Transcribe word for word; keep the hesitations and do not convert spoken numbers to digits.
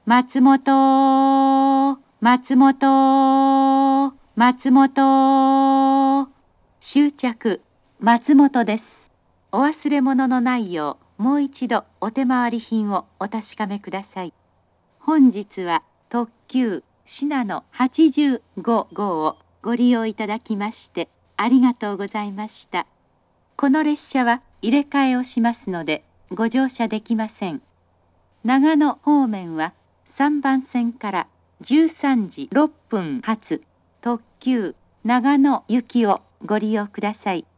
松本、松本、松本。終着、松本です。お忘れ物のないよう、もう一度お手回り品をお確かめください。本日は特急信濃はちじゅうご号をご利用いただきましてありがとうございました。この列車は入れ替えをしますのでご乗車できません。長野方面はさんばん線からじゅうさんじろっぷん発特急長野行きをご利用ください。